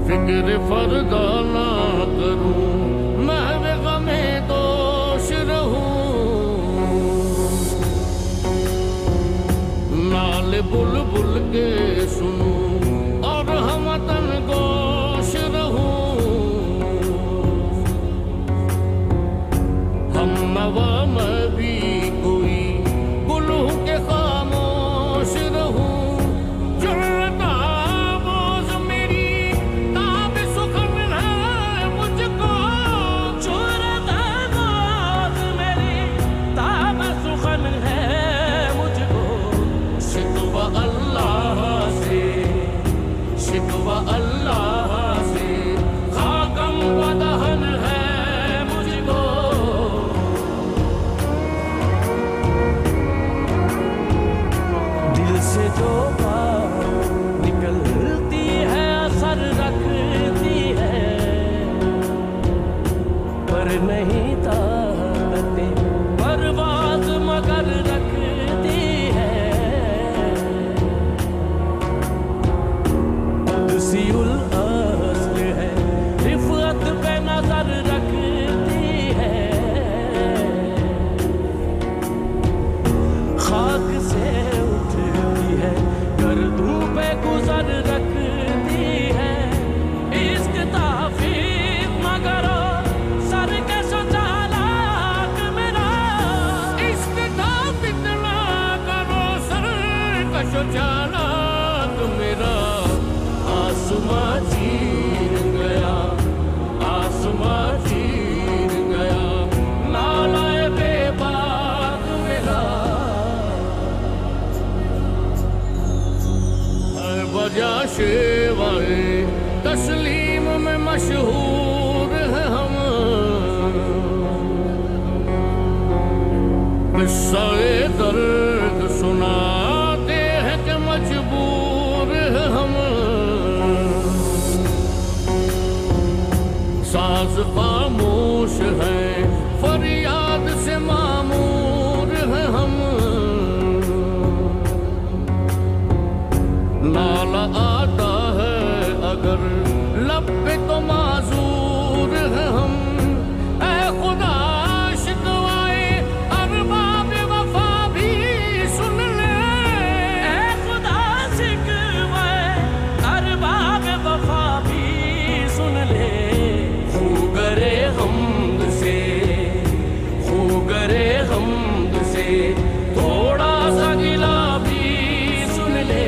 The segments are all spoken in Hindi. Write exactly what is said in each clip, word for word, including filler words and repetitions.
फिक्र फरदा ना करूं, महवे गमे दोष रहूं। नाल बुलबुल के सुनूं और हमतन गोश रहूं। हम नवा मैं भी कोई गुलू के खामोश रहूं। अल्लाह से खाकम वदहन है मुझको। दिल से जो बात निकलती है असर रखती है, पर नहीं ताकते परवाज़ मगर रखती है। कुदसियुल अस्ल है, रिफ़अत पे नजर रखती है। खाक से उठती है, गर्दों पे गुजर रखती है। इश्क ताफ़ीज़ मगर सर के चालाक मेरा। इश्क ताफ़ीज़ ना करो सर के चालाक मेरा। आसमां चीर गया, आसमां चीर गया, नालाए बेबाक मेरा। हर वजह शेवाए तस्लीम में मशहूर है हम। किस्सा-ए दर्द सुनाते हैं कि मजबूर है हम। साज खामोश है, फरियाद से मामूर है हम। नाला आता है अगर लब पे तो माजूर है हम। ऐ खुदा शिकवाए अरबाब वफा भी सुन ले। ऐ खुदा शिकवाए अरबाब वफा भी सुन ले। खूगरे हमद से, खूगरे हमद से थोड़ा सा गिला भी सुन ले।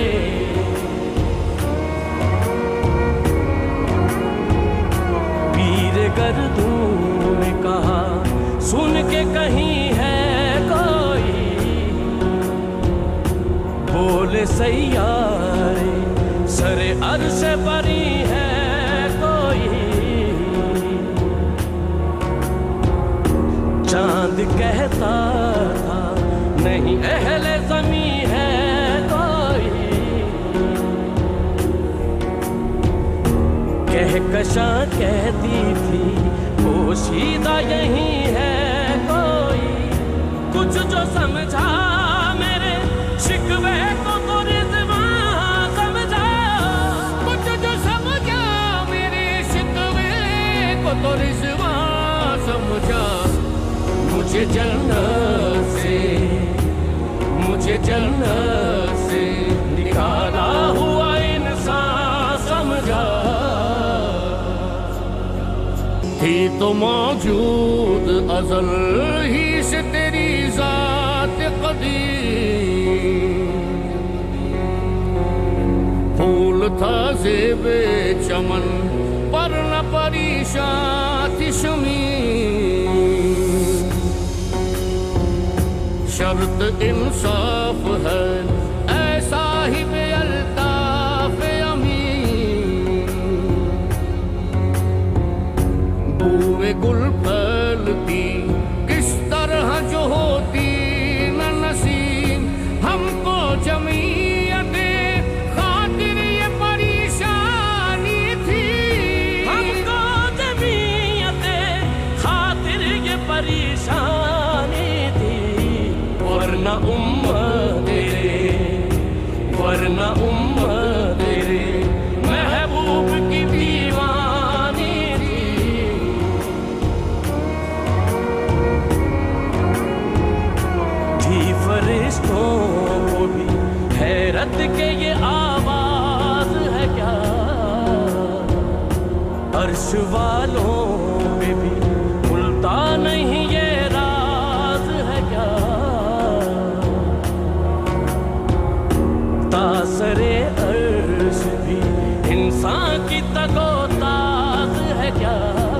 पीर गर्दों ने कहा सुन के कहीं है कोई। बोले सैयारे सरे अर्श परी है कोई। चांद कहता था नहीं अहले ज़मी है कोई। कहकशां कहती थी पोशीदा यही है कोई। कुछ जो समझा मेरे शिकवे को तो रिज़वां समझा। कुछ जो समझा मेरे शिकवे को तो रिज़वां समझा। मुझे जन्नत से, मुझे जन्नत से निकाला हुआ इंसान समझा। थी तो मौजूद अज़ल ही से तेरी ज़ात क़दीम। फूल था ज़ेबे चमन पर न परेशान थी शमीम। शर्त इंसाफ है ऐसा ही बेअल्ताफ अमीन। बूए गुल फैलती किस तरह जो होती न नसीम। हमको जमीयते खातिर ये परेशानी थी। हमको जमीयते खातिर ये परेशानी थी। वरना उम्मत तेरे, वरना उम्मत तेरे महबूब की भी अर्श वालों पे भी खुलता नहीं ये राज है क्या, तासरे अर्श भी इंसान की तगोताज है क्या।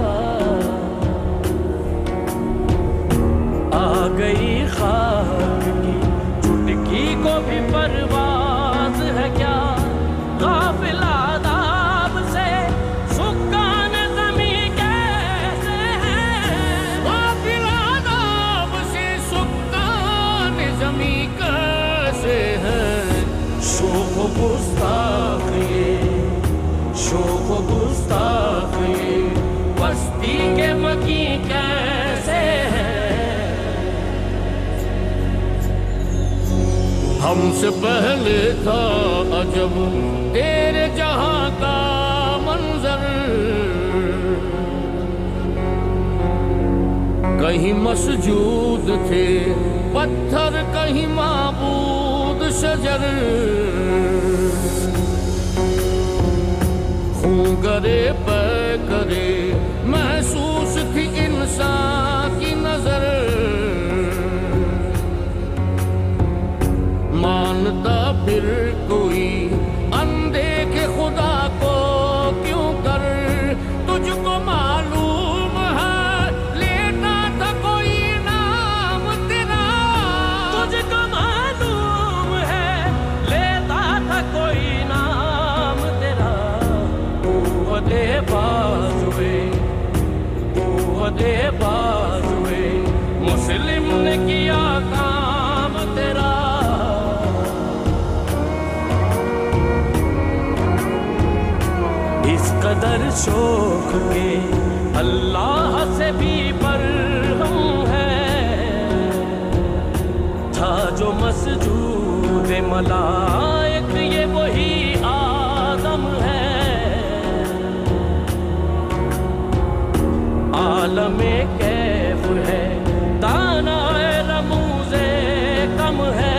आ गई खाक की चुटकी को भी परवाज है क्या, गाफिल आदाब से सुकान ज़मीं कैसे है, गाफिल आदाब से सुकान ज़मीं कैसे है। शोख गुस्ताख ये, शोख गुस्ताख ये बस्ती के मकी कैसे है। हमसे पहले था अजब तेरे जहां का मंजर, कहीं मसजूद थे पत्थर कहीं माबूद शजर, खून करे पे करे महसूस थी इंसान की नजर, मानता फिर कोई अनदेखे खुदा को क्यों कर, तुझको मालूम है लेता था कोई नाम तेरा, तुझको मालूम है लेता था कोई नाम तेरा। तू दे बाजुए, तू दे बाजुए मुस्लिम ने किया काम तेरा। इस कदर शौक के अल्लाह से भी बरहम है, था जो मसजूद मलाइक ये वही आदम है। आलमे कैफ है दानाए रमूज़े कम है,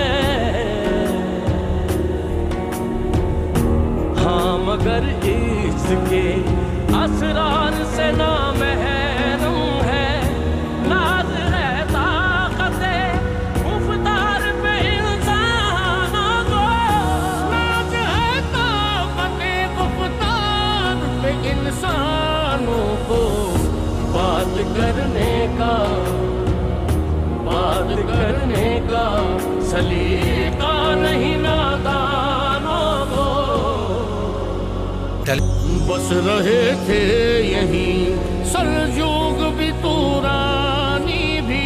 हाँ मगर इसके असरार से ना महरूम है, नाज है ताकते मुफ्तार पे इंसानों को, नाज है ताकते मुफ्तार पे इंसानों को, बात करने का बात करने का सलीका नहीं नादानों को। बस रहे थे यहीं सलजूक भी तुरानी भी,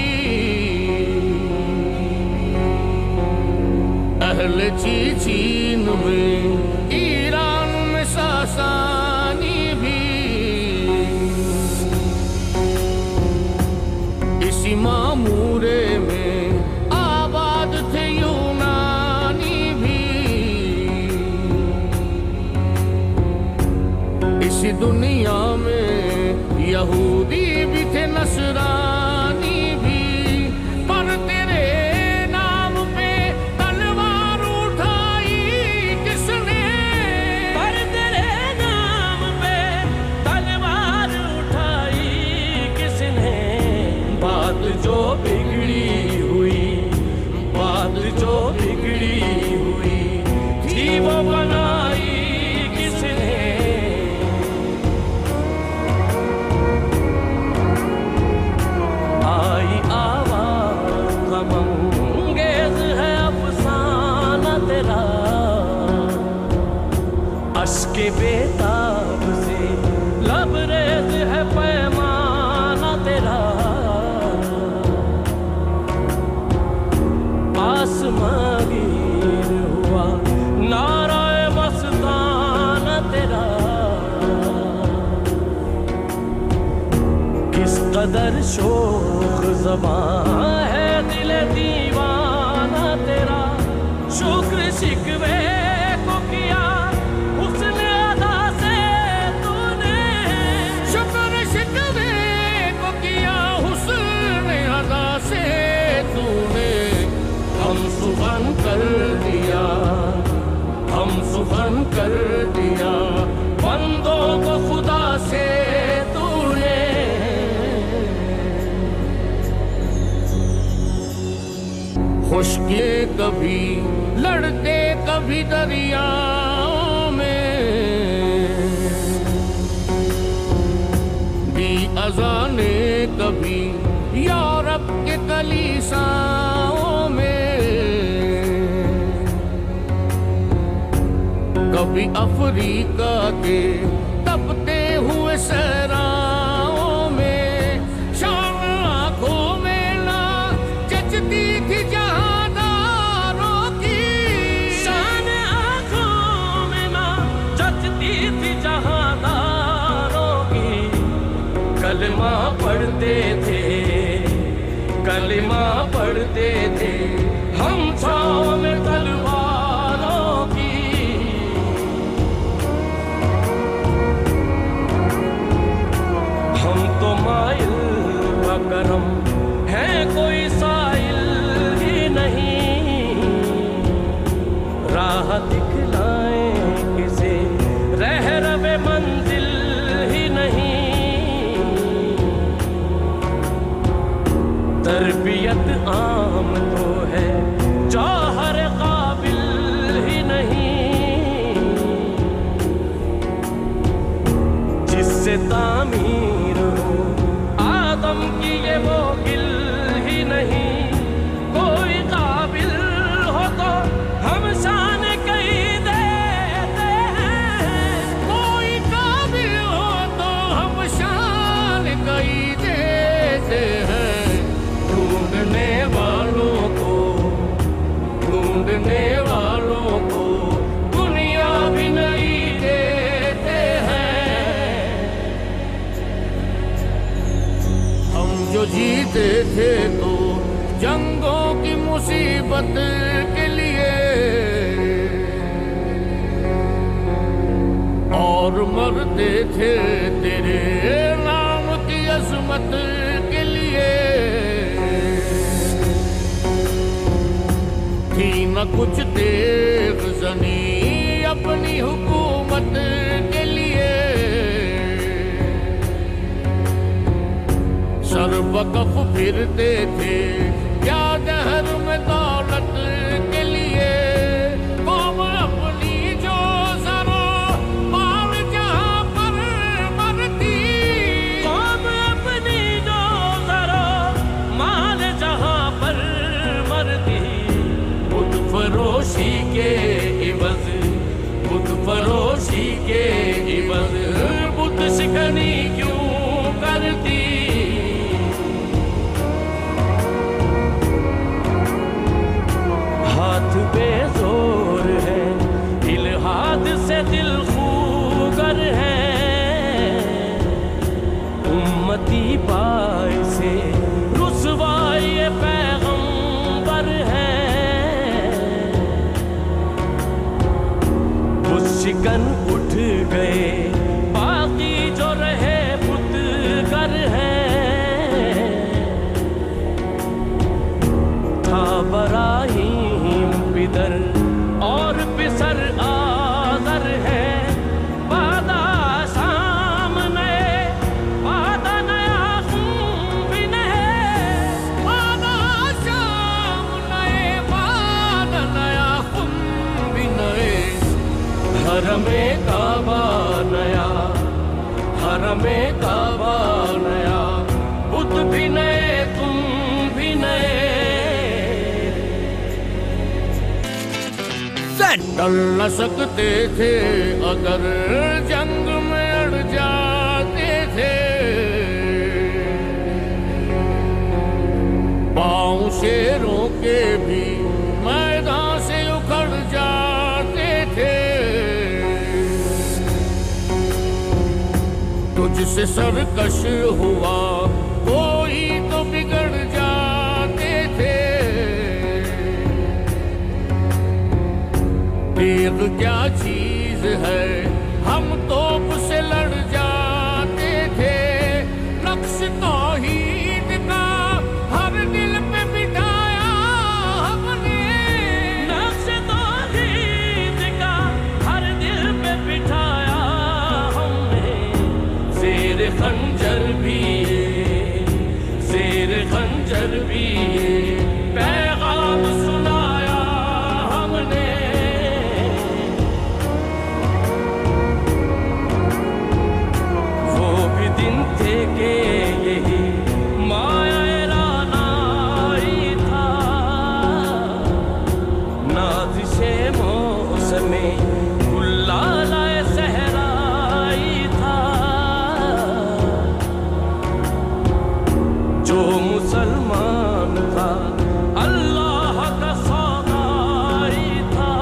अहले चीचीन में ईरान में सासानी भी, इसी मामूरे में आबाद थे यूनानी भी, इसी दुनिया में यहूदी भी थे नसरानी भी, पर तेरे नाम पे तलवार उठाई किसने, पर तेरे नाम पे तलवार उठाई किसने। बात जो बिगड़ी हुई, बात जो बिगड़ी हुई थी वो बनाई किसने। आई आवाज़ गमंगेज़ है अफसाना तेरा, अश्के बेताब से लबरेज है पैमाना तेरा। आसमां गिर हुआ नाराए मस्ताना तेरा, किस कदर शोख ज़बां है दिल दीवाना तेरा। शुक्र शिकवे को किया उसने अदा से तूने, शुक्र शिकवे को किया हुस्न अदा से तूने। हम सुबह कर दिया, हम सुबह कर दिया बंदों को खुदा से खुशकी कभी लड़ते कभी दरियाओं में, दी अज़ाने कभी यूरोप के कलीसाओं में, कभी अफ्रीका के तपते हुए सहराओं में, शाम आंखों में ना जचती थी जहादारों की, शान आँखों में ना जचती थी जहादारों की। कलमा पढ़ते थे, कलमा पढ़ते थे हम छाँव में तलवारों की। हम तो माइल बकरम है, कोई साइल ही नहीं, राह दिखलाए किसे रह रवे मंजिल ही नहीं। तरबियत आम तो है जौहर काबिल ही नहीं, जिससे तामीर हो आदम की ये वो गिल ही नहीं। कोई काबिल हो तो हम शान कहीं देते हैं, कोई काबिल हो तो हम शान कहीं देते हैं। ढूंढने वालों को, ढूंढने वालों को दुनिया भी नहीं देते हैं। हम जो जीते थे तो जंगों की मुसीबत के लिए, और मरते थे तेरे नाम की अजमत के लिए। थी न कुछ देर जनी अपनी हुकूमत के लिए, सरबकफ फिरते थे क्या दहर में दौलत के लिए। कौम अपनी जो जरो माल जहाँ पर मरती, कौम अपनी जो जरा माल जहाँ पर मरती, बुत फरोशी के इवज, बुत फरोशी के इवज बुत शिकनी क्यों करती। हाथ बेजोर है, इल्हाद से दिल खूगर है, उम्मती बाइसे रुसवाई पैगंबर है। बुत शिकन उठ गए, बाकी जो रहे बुतगर है। था बराहीम पिदर और पिसर आदर है, बादा शाम नए, बादा नया खून भी नए, बादा शाम नए, बादा नया खून भी नए। हरमे काबा नया, हरमे काबा नया, बुत भी नए तुम भी नए। टल न सकते थे अगर जंग में अड़ जाते थे, पाँव शेरों के भी मैदान से उखड़ जाते थे। तुझसे सरकश हुआ कोई तो बिगड़ जाते थे। तीर क्या चीज है हम तोप से लड़ जाते थे। नक्श तौहीद का हर दिल पे बिठाया हमने, नक्श तौहीद का हर दिल पे बिठाया हमने। ज़ेर खंजर भी है, ज़ेर खंजर भी है, पैगाम के यही माया रानाई था। नाज़िशे मौसमे गुलालाए सहराई था। जो मुसलमान था अल्लाह का सौदाई था।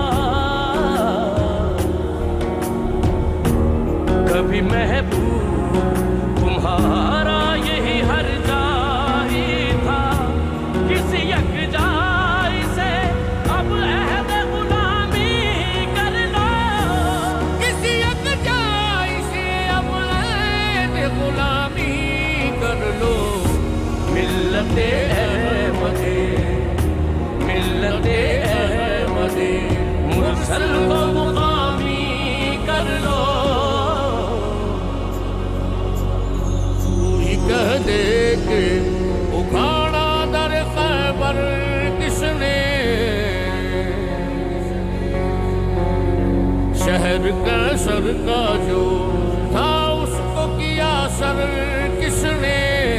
कभी महबूब तुम्हारा यही हर जाई था। किसी यकजाई से अब अहद गुलामी कर लो। किसी यकजाई से अब अहद गुलामी कर लो। मिल्लते अहमदे मिल्लते अहमदे मुरसल को मुकामी कर लो। कह दे के उखाड़ा दर खैबर किसने। शहर का सर का जो था उसको किया सर किसने।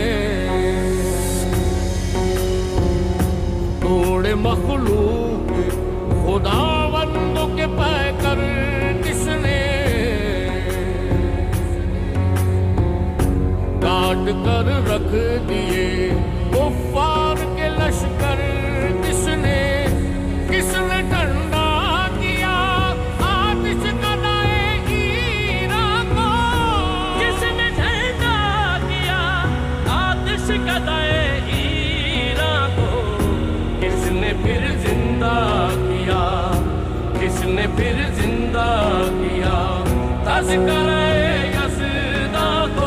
तोड़े मखलूक खुदावंदों के पैकर किसने। काट कर रख दिए कुफ्फार के लश्कर किसने। किसने ठंडा किया आतिश कदाए ईरान को। किसने ठंडा किया आतिश कदाए ईरान को। किसने फिर जिंदा किया किसने फिर जिंदा किया तज़किरे यज़दा को।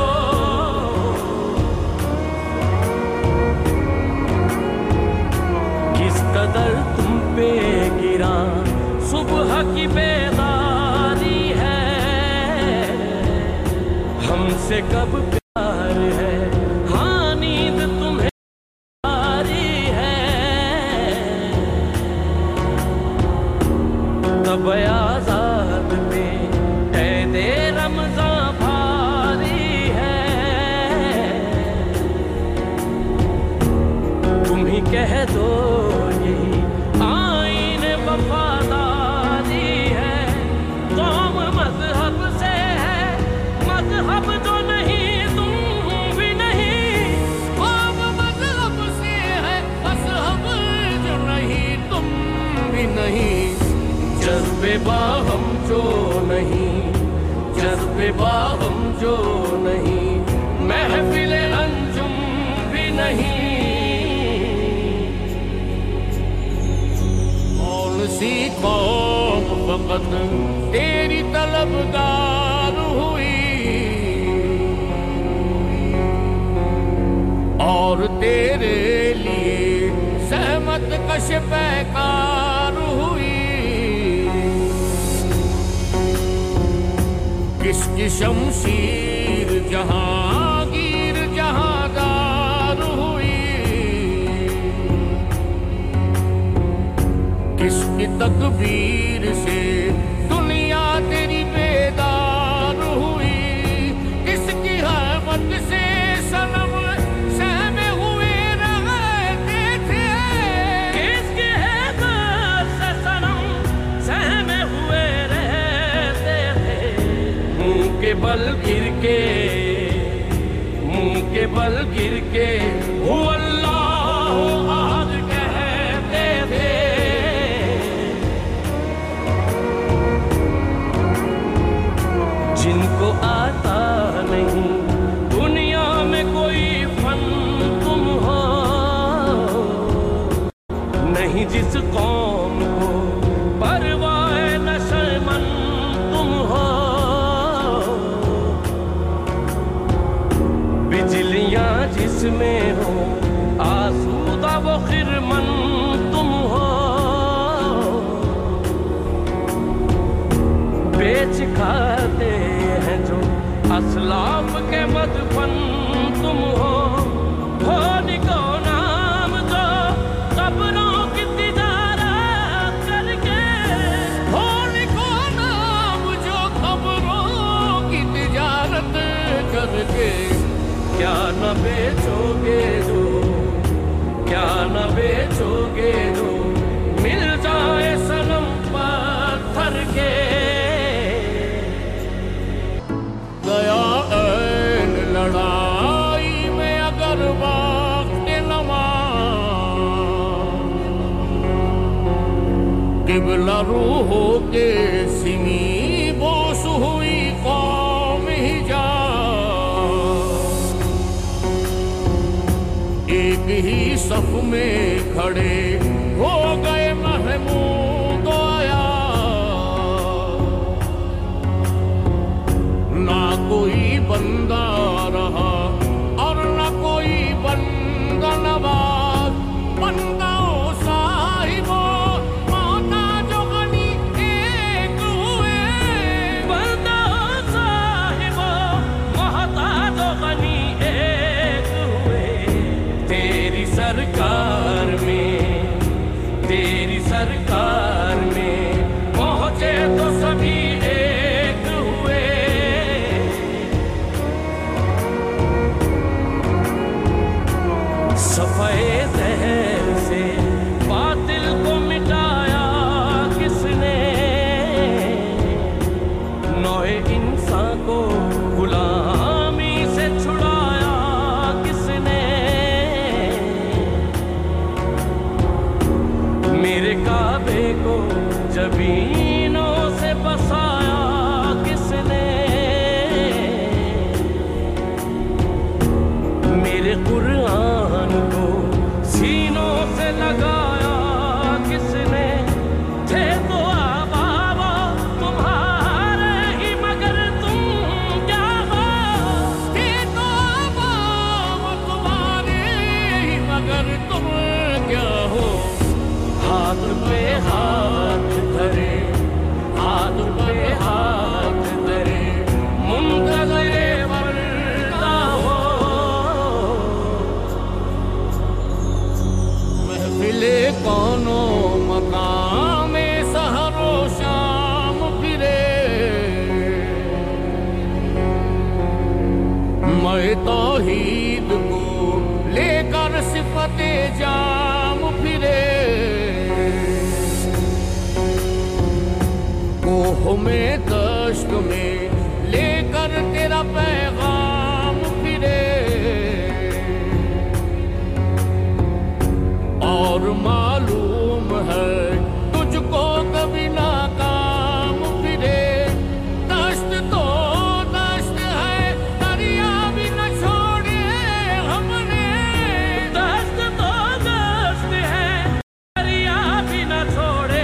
कदर तुम पे गिरा सुबह की बेदारी है। हमसे कब प्यार है हाँ नींद तुम्हें आ रही है। तब आजाद पे कैदे रमज़ां भारी है। तुम ही कह दो वफादारी है। कौम मजहब से है मजहब जो नहीं तुम भी नहीं। कौम मजहब से है मजहब जो नहीं तुम भी नहीं। जज्बे बाहम जो नहीं जज्बे बाहम जो नहीं महफिल अंजुम भी नहीं। सी कौम फकत तेरी तलबगार हुई और तेरे लिए सहमत कश पैकार हुई। किसकी शमशीर जहांगीर जहांदार हुई। किसकी तकबीर से दुनिया तेरी बेदार हुई। किसकी रहमत से सनम सहमे हुए रहते थे। किसकी रहमत से सनम सहमे हुए रहते थे। मुंह के बल गिर के मुंह के बल गिर के हु अल्लाह अहद कहते थे। जिनको आता नहीं दुनिया में कोई फन तुम हो। नहीं जिस कौम को परवाए नशमन तुम हो। बिजलियां जिसमें हो आसूदा वो खिरमन तुम हो। बेच खाते हैं जो असलाफ के मदफन तुम हो। होनी को नाम जो कब्रों की तिजारत करके। होनी को नाम जो खबरों की तिजारत करके। क्या न बेचोगे जो, क्या न बेचोगे जो मिल जाए सनम पत्थर के। गया ऐन लड़ाई में अगर वक्त नमा, किबला रूहों के सिमी बोस हुई कौम हिजा, एक ही सफ में खड़े हो गए महमूद आया। ना कोई बंदा रहा और ना कोई बंदा नवाज, बंदा साहिबो माता जो गनी एक हुए, बंदा साहिबो माता जो गनी एक हुए। तेरी सरकार में, तेरी सरकार में पहुंचे तो सभी एक हुए। सफेद जहर से बातिल को मिटाया किसने, नौए इंसान को गुलामी से छुड़ाया किसने। मेरे काबे को जबीनों से बसाया किसने, मेरे कुरान को सीनों से लगाया किसने। थे तो आबाबा तुम्हारे ही मगर तुम क्या हो, थे तो आबाबा तुम्हारे ही मगर तुम क्या हो। हाथ पे हाथ धरे, हाथ पे हाथ धरे मुंतज़िरे वर्दा हो। महफिले कौनो मकाम सहरो शाम फिरे, मैं तौहीद को लेकर सिफते जाम फिरे। कोह में दश्त में लेकर तेरा पैगाम फिरे, और मालूम है तुझको कभी नाकाम फिरे। दश्त तो दश्त है दरिया भी न छोड़े हमने, दस्त तो दस्त है दरिया भी न छोड़े।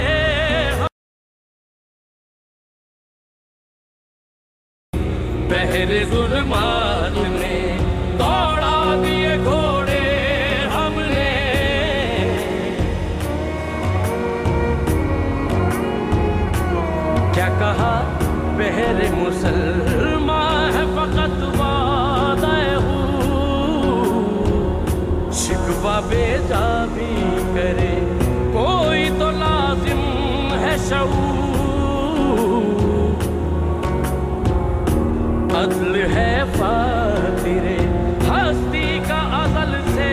बहरे जुल्मात ने दौड़ा दिए घोड़े हमने, क्या कहा बहरे मुसलमान है फकत वादे हूँ। शिकवा बेजा भी करे कोई तो लाजिम है शऊर। अदल है फातिरे हस्ती का अज़ल से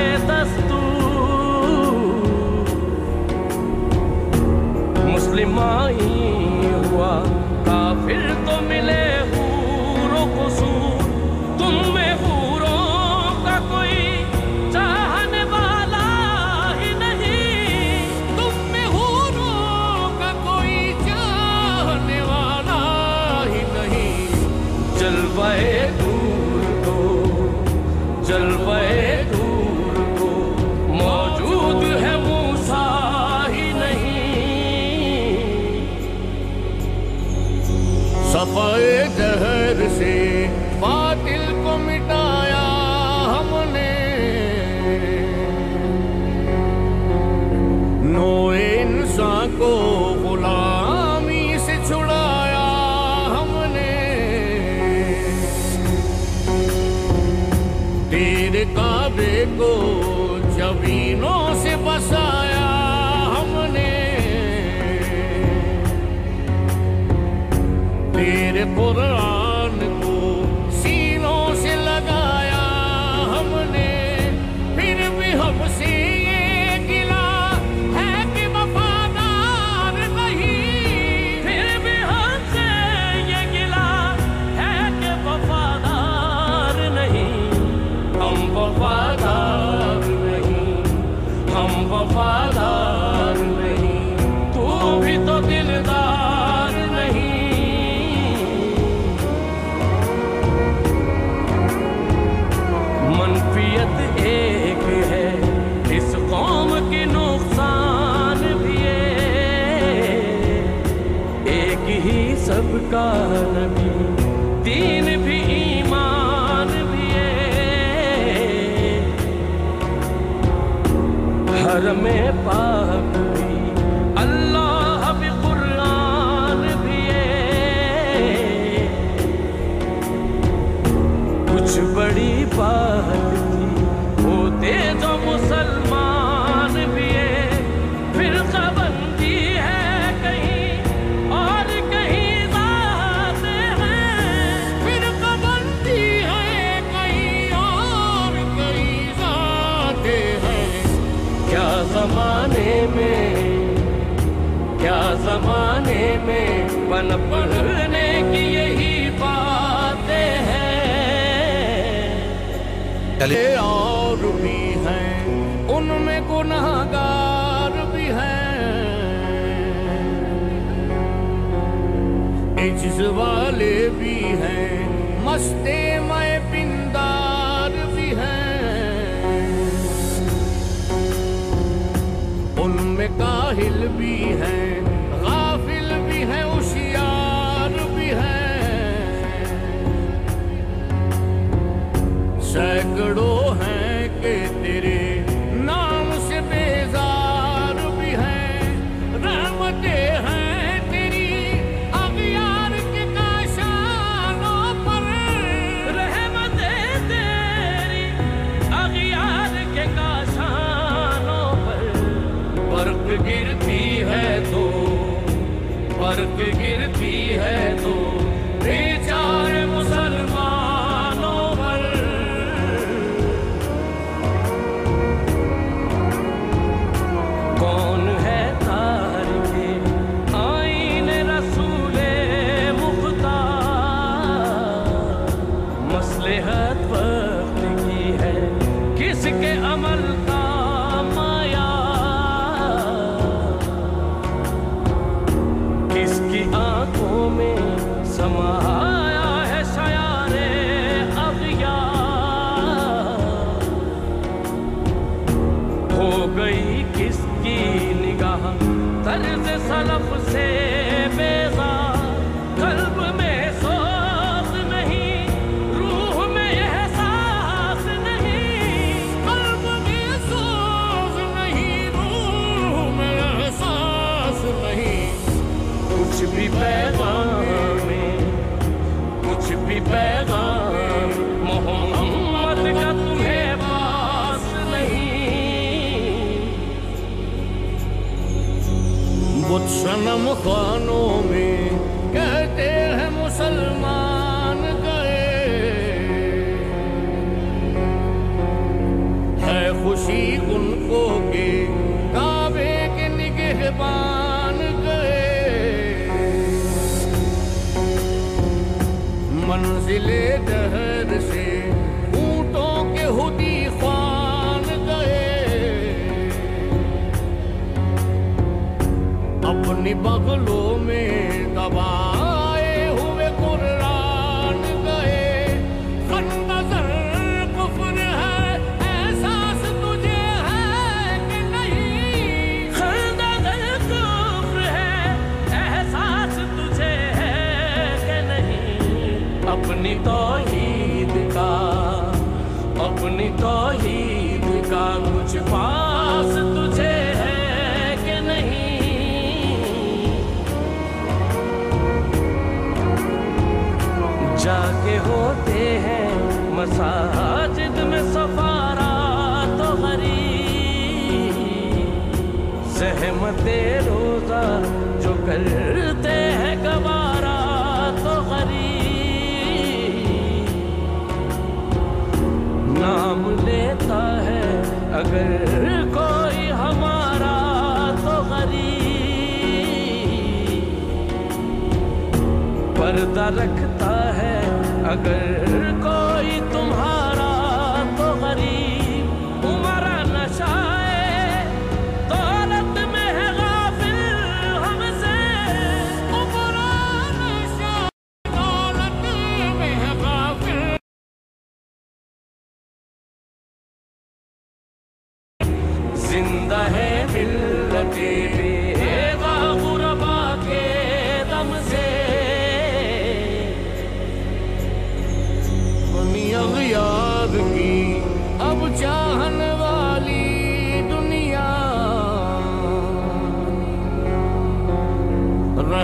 दस्तूर। मुस्लिमाई हुआ काफिर तो मिले हूरो कुसूर। तुम में हूरों का कोई चाहने वाला ही नहीं, तुम में हूरों का कोई चाहने वाला ही नहीं। जलवाए दूर को, जलवाए दूर को मौजूद है मूसा ही नहीं। सफाए जहर से बातिल को मिटाया हमने, नोए इंसान को गुलामी से छुड़ाया हमने। तेरे काबे को जबीनों से बसाया हमने, तेरे कुरान को सीनों से लगाया में पाक भी, अल्लाह भी, कुरान भी है। कुछ बड़ी बात थी होते जो मुसलमान भी है, फिर बंदी है कहीं और कहीं ज़ात है, फिर बंदी है कहीं और कहीं ज़ात है। क्या ज़माने में, क्या ज़माने में पनपने की यही बातें हैं। और भी हैं उनमें गुनाहगार भी हैं, इज्ज वाले भी हैं, मस्ते मैं पिंदार भी हैं। उनमें काहिल भी हैं, गाफिल भी हैं, होशियार भी हैं। सैकड़ों हैं कि तेरे नाम से बेजार भी हैं। रहमतें हैं तेरी अगियार के काशानों पर, रहमतें तेरी अगियार के काशानों पर। बर्क गिरती है तो, बर्क गिरती है तो बेचारे मुसलमानों पर। कौन है तारिके आईने रसूले मुख्तार, मसलहत वक्त की है किसके अमल का माया, किसकी आंखों में समाया है शयारे अग़ियार। हो गई किसकी निगाह तर्ज़ सलफ से बेज़ार, कल्ब में सोच नहीं, रूह में एहसास नहीं, कल्ब में सोच नहीं, रूह में एहसास नहीं। कुछ भी पैगाम में, कुछ भी पैगाम मोहम्मद का तुम्हें पास नहीं। बुत सनम खानों में कहते हैं मुसलमान गए, है खुशी उनको के काबे के निगहबान गए। मंजिले दहर से ऊँटों के हुदी ख्वान गए, अपनी बगलों में दबाए हुए कुरान गए। खंदर कुफ्र है एहसास तुझे है कि नहीं, खंदर कुफ्र है एहसास तुझे है कि नहीं। अपनी तौहीद का, अपनी तौहीद का कुछ पास तुझे है कि नहीं। जाके होते हैं मसाजिद में सफारा तो गरीब, सहमते रोजा जो करते हैं गवारा तो गरीब। नाम लेता है अगर कोई हमारा तो गरीब, पर्दा रखता है अगर कोई तुम्हारा तो गरीब। उमरा नशाए दौलत में है गाफिल हमसे, उमरा नशा दौलत में है गाफिल। जिंदा है मिल्लते बेगा गुरबा के दम से। याद की अब चाहन वाली दुनिया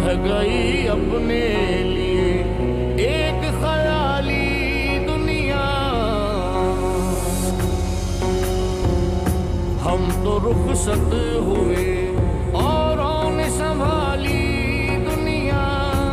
रह गई अपने लिए एक ख्याली दुनिया। हम तो रुखसत हुए औरों ने संभाली दुनिया।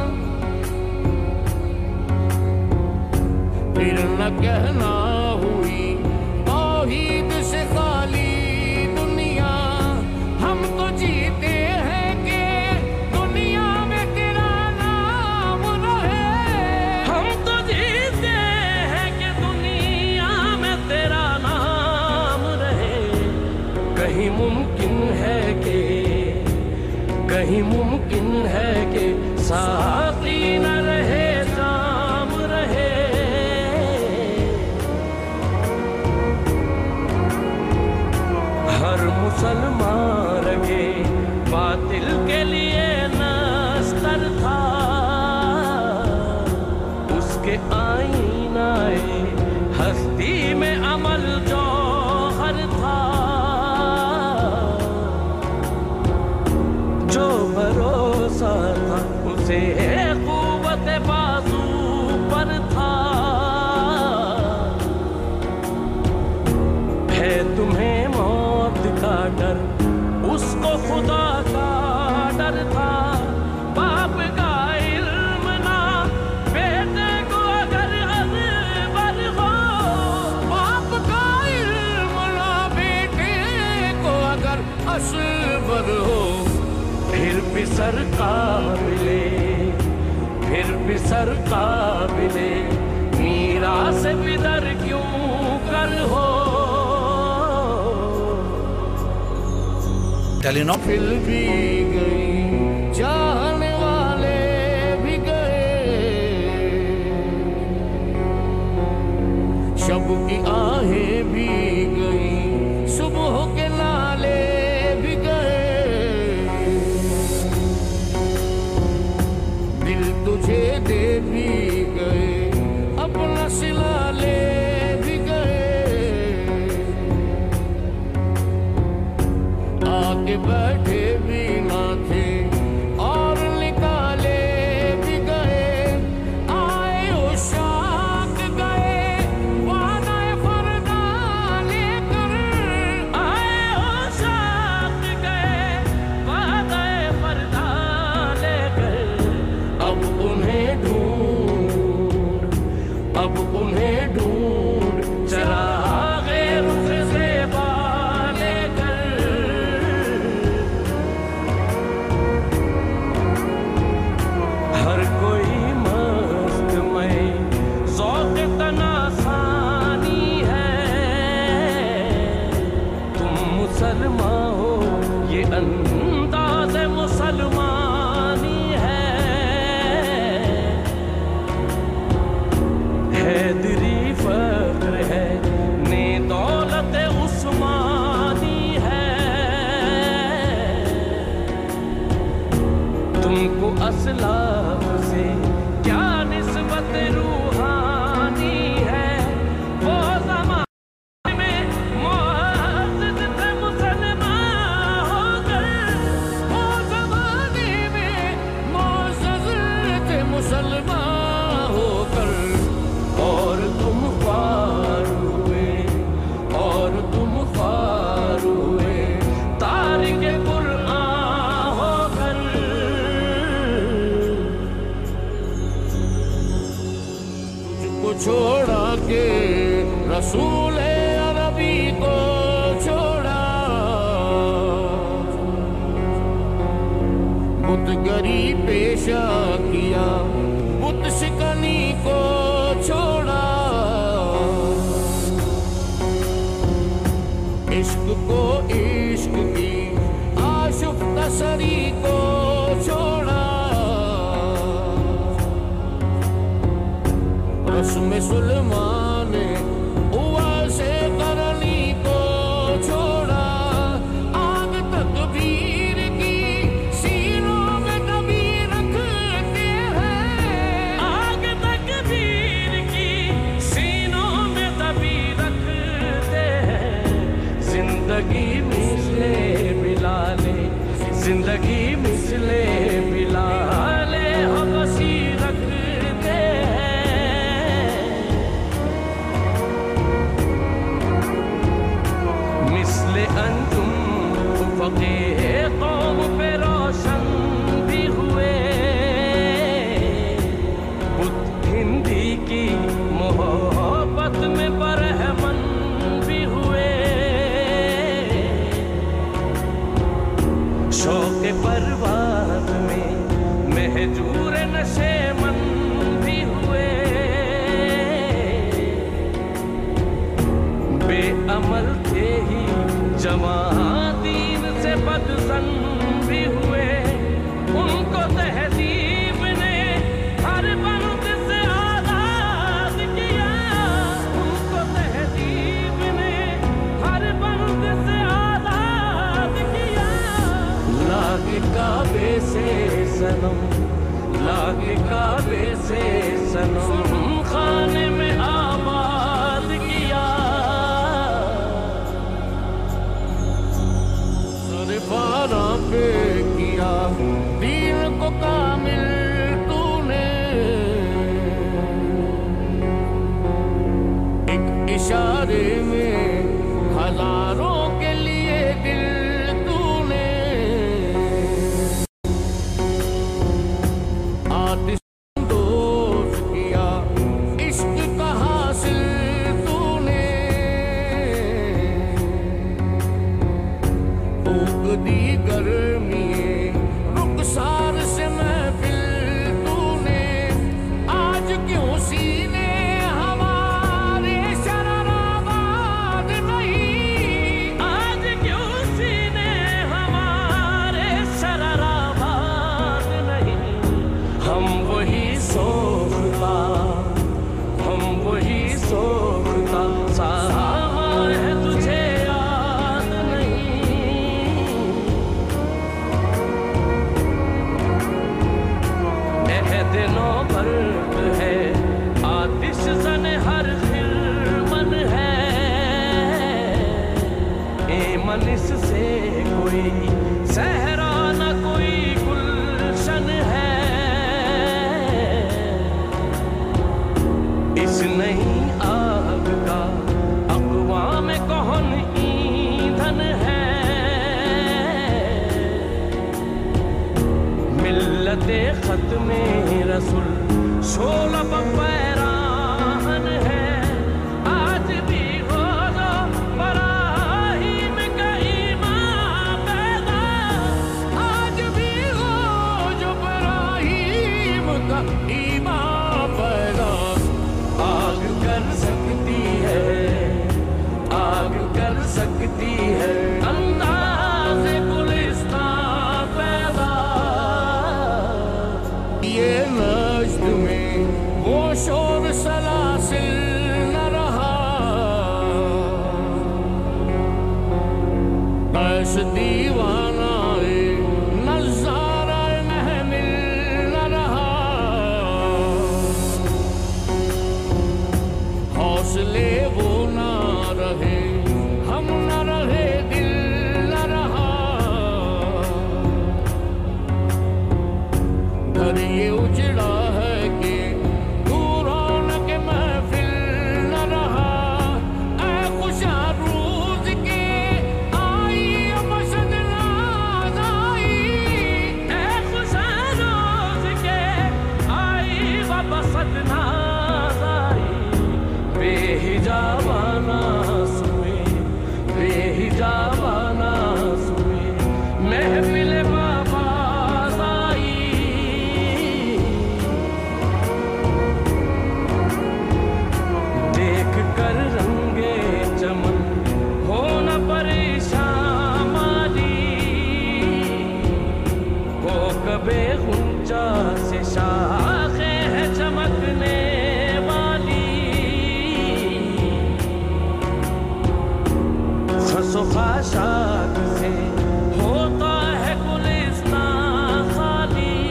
फिर न कहना हुई तौहीद से खाली दुनिया। हम तो जीते हैं कि दुनिया में तेरा नाम रहे। हम तो जीते हैं कि दुनिया में तेरा नाम रहे। कहीं मुमकिन है कि कहीं मुमकिन है कि साथी न रहे जाम रहे। हर मुसलमान रगे बातिल के लिए नस्तर था। उसके आईनाए हस्ती में अमल जौहर था। जो भरोसा था उसे कुव्वत बाजू पर था। है तुम्हें मौत का डर उसको खुदा का डर था। बाप का इल्म ना बेटे को अगर अजबर हो। बाप का इल्म ना बेटे को अगर असबर हो। फिर भी सरकार मिले फिर भी सरकार मिले मीरा से बिदर क्यों कर हो। फिर भी गई चाहने वाले भी गए। शब की आहें भी गई सुबह के नाले भी गए। दिल तुझे दे भी गए अपना सिला ले भी गए। आके बैठे भी ना थे और निकाले भी गए। आए उशाक गए वादाए फरदा लेकर। आए उशाक गए वादाए फरदा लेकर। अब उन्हें ढूंढ अब उन्हें ढूंढ चरागे रुख से बाले कर। हर कोई मस्त में ज़ौक़ तनासानी है। तुम मुसलमान हो ये अंदाज़ मुसलमानी है। हैदरी फख्र है ने दौलत उस्मानी है। तुमको असलाफ से क्या निस्बत रूहानी है। वो ज़माने में मुअज़्ज़ज़ थे मुसलमान होकर। वो ज़माने में मुअज़्ज़ज़ थे मुसलमान होकर। और तुम ख्वार हुए और तुम ख्वार हुए तारिक़े कुरआन होकर। तुझको छोड़ा के रसूल अरबी को छोड़ा। बुतगरी पेशा किया बुत शिकनी को छोड़ा। इश्क को इश्क की आशुफ्ता सरी को छोड़ा। रस्म सुलेमान उवा से करनी को छोड़ा। आग तकबीर की सीनों में दबी रखते हैं। आग तकबीर की सीनों में दबी रखते हैं। जिंदगी मिसले मिला ले जिंदगी मिसले मिला शौक़े कौम पे रोशन भी हुए, बुत हिंदी की मोहब्बत में बरहमन भी हुए, शौक़े परवाज़ में महजूर नशेमन भी हुए, बेअमल थे ही जवां दीन से बदज़न भी हुए, उनको तहज़ीब ने हर बंद से आज़ाद किया, उनको तहज़ीब ने हर बंद से आज़ाद किया। लागे काबे से सनम, लागे काबे से सनम खाने में आबाद किया, सरफारा पे किया दीन को कामिल तूने, एक इशारे में हजारों के लिए दिल तूने, आतिश दोष किया इश्क का हासिल तूने, फूक दी गर्मी रुखसार से महफिल तूने, आज क्यों सीने हमारे शराराबाद नहीं, आज क्यों सीने हमारे शराराबाद नहीं, हम वही सोखता, हम वही सोखता सामा है तुझे याद नहीं, एहद नौबर्द है आतिश ज़न हर खिलमन है, एमन इससे कोई सहरा न कोई गुलशन है, इस नई आग का अक़वाम कौन ईंधन है, मिल्लते ख़त्मे रसूल शोला पैराहन है, आज भी हो जो बराहीम का ईमान पैदा, आज भी हो जो बराहीम का ईमान पैदा, आग कर सकती है, आग कर सकती है अंदाज़े गुलिस्तान पैदा, ये नश्त में वो शोर सलासिल न रहा, कैश दीवाना नज़ारा महमिल न रहा, हौसले वो ना रहे हम न रहे दिल न रहा, घर ये उजड़ा है कि तू रौनक महफिल न रहा, ऐ खुशा रोज़ के आई मशद नाज़ आई, ऐ खुशा रोज़ के आई वाबसत नाज़ आई, बेहिजाबाना सुए, बेहिजाबाना सुए महफिल बाबाज़ आई, देख कर रंगे चमन हो न परेशान माली, को कबे गुंजा से शाखे है चमकने वाली, खसो खाशाक से होता है गुलिस्तान खाली,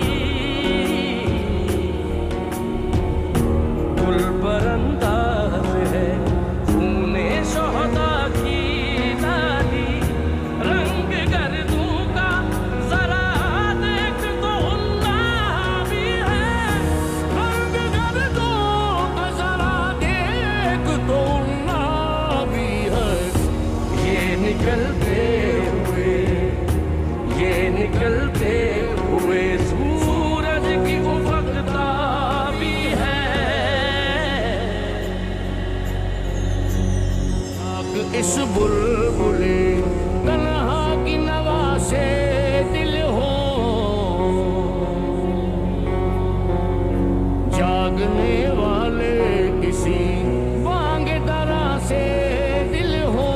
गुल पर अंदाज है खूने शोहदा की डाली, रंग गर्दों का जरा देख तो उल्ला भी है, रंग गर्दों का जरा देख तो उल्ला भी है, ये निकलते हुए इस बुलबुले तन्हा की नवा से दिल हो, जागने वाले किसी बांग दरा से दिल हो,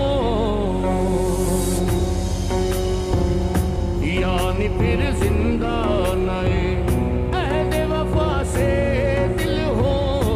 यानी फिर जिंदा नए अहद वफा से दिल हो,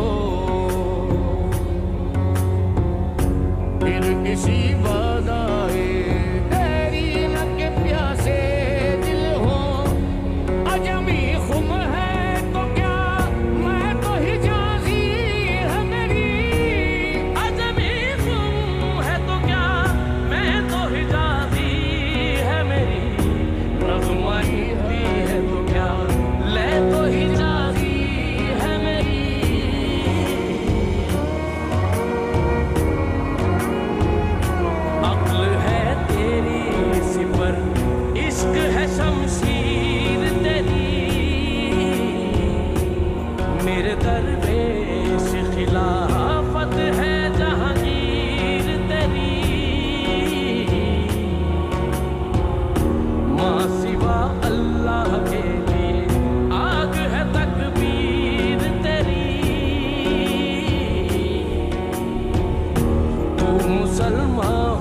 फिर किसी वादाए तेरी न के प्यासे दिल हो। अजमी खुम है तो क्या मैं तो हिजाजी है मेरी, अजमी खुम है तो क्या मैं तो हिजाजी है मेरी, रज़्माई भी है तो क्या ले तो हिजाजी है मेरी। अक्ल है तेरी सिपर, इश्क है शमशीर तेरी, मेरे दरवेश खिलाफत है जहांगीर तेरी, माँ सिवा अल्लाह के लिए आग है तकबीर तेरी, तू मुसलमान